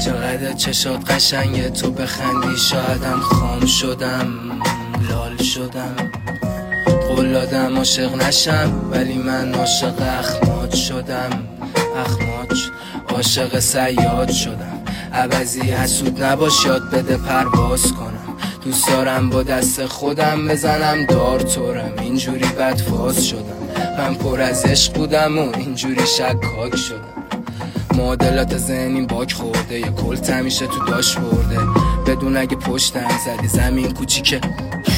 چقدر چشات قشنگه تو بخندی شایدم خام شدم لال شدم قول دادم عاشق نشم ولی من عاشق اخماج شدم اخماج عاشق صیاد شدم عوضی حسود نباش یاد بده پرواز کنم دوست دارم با دست خودم بزنم دار تورم اینجوری بدفاز شدم من پر از عشق بودم و اینجوری شکاک شدم معادلات ذهنیم باک خورده یه کلت همیشه تو داش برده بدون اگه پشتم زدی زمین کوچیکه